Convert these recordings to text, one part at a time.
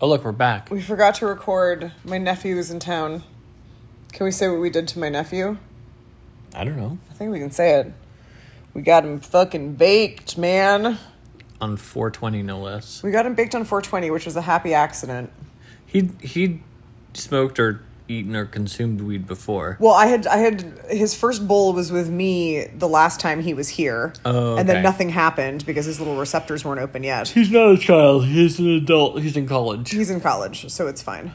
Oh, look, we're back. We forgot to record. My nephew is in town. Can we say what we did to my nephew? I don't know. I think we can say it. We got him fucking baked, man. On 420, no less. We got him baked on 420, which was a happy accident. He smoked or eaten or consumed weed before. Well, I had his first bowl was with me the last time he was here. Oh, okay. And then nothing happened because his little receptors weren't open yet. He's not a child. He's an adult. He's in college. He's in college, so it's fine.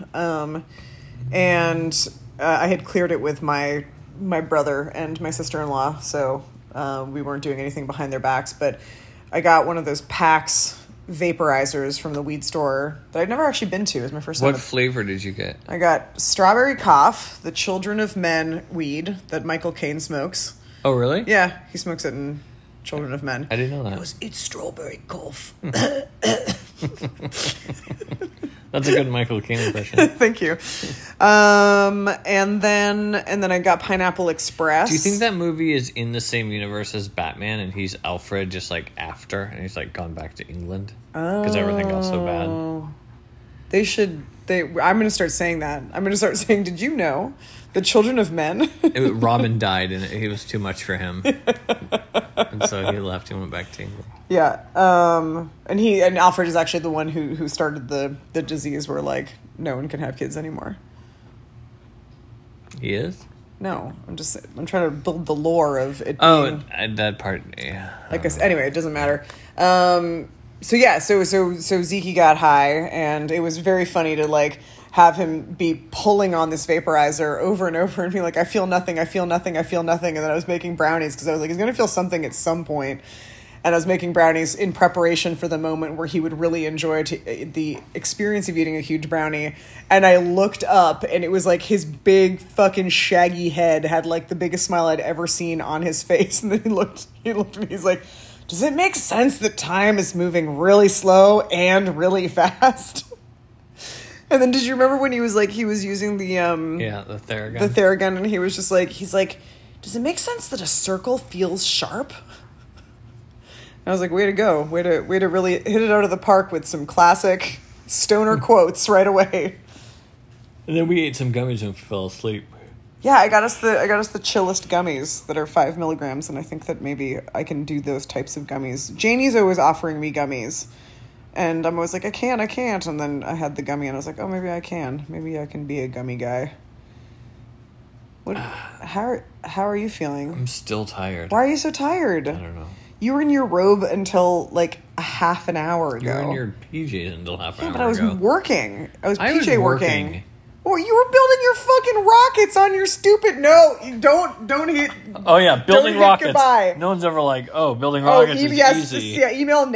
And I had cleared it with my brother and my sister-in-law, so we weren't doing anything behind their backs. But I got one of those PAX vaporizers from the weed store that I'd never actually been to. It was my first time. What flavor did you get? I got Strawberry Cough, the Children of Men weed that Michael Caine smokes. Oh, really? Yeah, he smokes it in Children of Men. I didn't know that. He goes, it's Strawberry Cough. That's a good Michael Caine impression. Thank you. And then I got Pineapple Express. Do you think that movie is in the same universe as Batman and he's Alfred just like after and he's like gone back to England? Because everything got so bad. I'm going to start saying that. I'm going to start saying, did you know the Children of Men? Robin died and it was too much for him. And so he left and went back to England. Yeah. And Alfred is actually the one who started the disease where like no one can have kids anymore. He is? No, I'm trying to build the lore of it. Oh, that part, yeah. Anyway, it doesn't matter. So Zeke got high, and it was very funny to like have him be pulling on this vaporizer over and over and be like, I feel nothing, I feel nothing, I feel nothing. And then I was making brownies because I was like, he's going to feel something at some point. And I was making brownies in preparation for the moment where he would really enjoy the experience of eating a huge brownie. And I looked up, and it was like his big fucking shaggy head had like the biggest smile I'd ever seen on his face. And then he looked at me, he's like, does it make sense that time is moving really slow and really fast? And then did you remember when he was using the Theragun? The Theragun, and he's like, does it make sense that a circle feels sharp? I was like, way to go. Way to really hit it out of the park with some classic stoner quotes right away. And then we ate some gummies and fell asleep. Yeah, I got us the chillest gummies that are 5 milligrams, and I think that maybe I can do those types of gummies. Janie's always offering me gummies, and I'm always like, I can't. And then I had the gummy, and I was like, oh, maybe I can. Maybe I can be a gummy guy. How are you feeling? I'm still tired. Why are you so tired? I don't know. You were in your robe until like a half an hour ago. You were in your PJs until half an hour ago. But I was working. I was PJ working. Oh, you were building your fucking rockets on your stupid... No, don't hit... Oh, yeah, building rockets. Goodbye. No one's ever like, building rockets is easy. Email